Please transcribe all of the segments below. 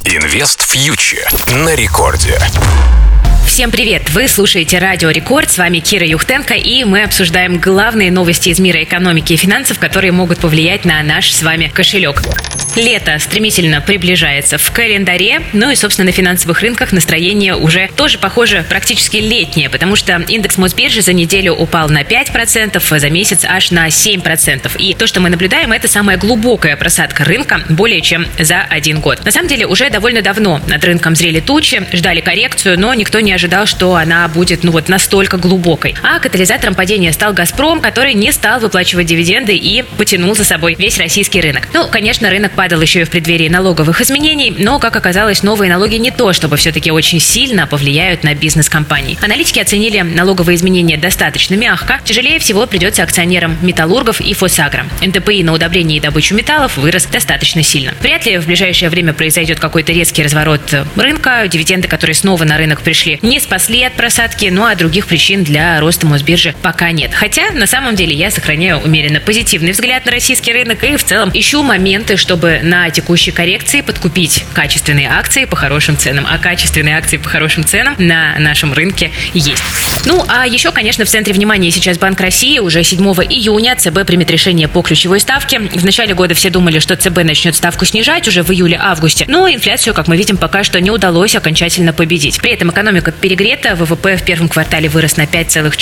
Инвест Фьючер на рекорде. Всем привет! Вы слушаете Радио Рекорд, с вами Кира Юхтенко, и мы обсуждаем главные новости из мира экономики и финансов, которые могут повлиять на наш с вами кошелек. Лето стремительно приближается в календаре, ну и, собственно, на финансовых рынках настроение уже тоже, похоже, практически летнее, потому что индекс Мосбиржи за неделю упал на 5%, а за месяц аж на 7%. И то, что мы наблюдаем, это самая глубокая просадка рынка более чем за 1 год. На самом деле, уже довольно давно над рынком зрели тучи, ждали коррекцию, но никто не ожидал, что она будет, настолько глубокой. А катализатором падения стал «Газпром», который не стал выплачивать дивиденды и потянул за собой весь российский рынок. Конечно, рынок падал еще и в преддверии налоговых изменений, но, как оказалось, новые налоги не то, чтобы все-таки очень сильно повлияют на бизнес компаний. Аналитики оценили налоговые изменения достаточно мягко. Тяжелее всего придется акционерам металлургов и Фосагро. НДПИ на удобрение и добычу металлов вырос достаточно сильно. Вряд ли в ближайшее время произойдет какой-то резкий разворот рынка. Дивиденды, которые снова на рынок пришли, не спасли от просадки, а других причин для роста Мосбиржи пока нет. Хотя, на самом деле, я сохраняю умеренно позитивный взгляд на российский рынок и в целом ищу моменты, чтобы на текущей коррекции подкупить качественные акции по хорошим ценам. А качественные акции по хорошим ценам на нашем рынке есть. А еще, конечно, в центре внимания сейчас Банк России. Уже 7 июня ЦБ примет решение по ключевой ставке. В начале года все думали, что ЦБ начнет ставку снижать уже в июле-августе. Но инфляцию, как мы видим, пока что не удалось окончательно победить. При этом экономика перегрета, ВВП в первом квартале вырос на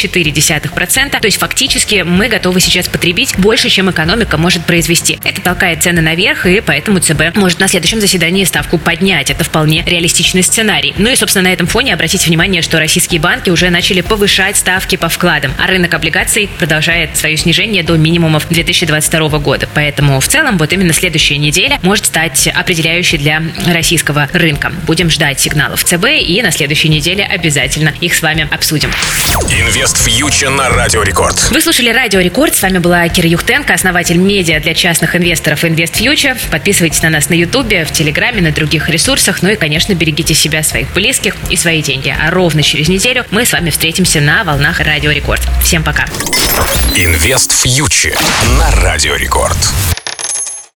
5,4%. То есть фактически мы готовы сейчас потребить больше, чем экономика может произвести. Это толкает цены наверх, и поэтому ЦБ может на следующем заседании ставку поднять. Это вполне реалистичный сценарий. И, собственно, на этом фоне обратите внимание, что российские банки уже начали повышать ставки по вкладам, а рынок облигаций продолжает свое снижение до минимумов 2022 года. Поэтому в целом именно следующая неделя может стать определяющей для российского рынка. Будем ждать сигналов ЦБ, и на следующей неделе обязательно их с вами обсудим. Инвест Фьючер на Радио Рекорд. Вы слушали Радио Рекорд. С вами была Кира Юхтенко, основатель медиа для частных инвесторов Инвест Фьючер. Подписывайтесь на нас на Ютубе, в Телеграме, на других ресурсах. И, конечно, берегите себя, своих близких и свои деньги. А ровно через неделю мы с вами встретимся на волнах Радио Рекорд. Всем пока. Инвест Фьючер на Радио Рекорд.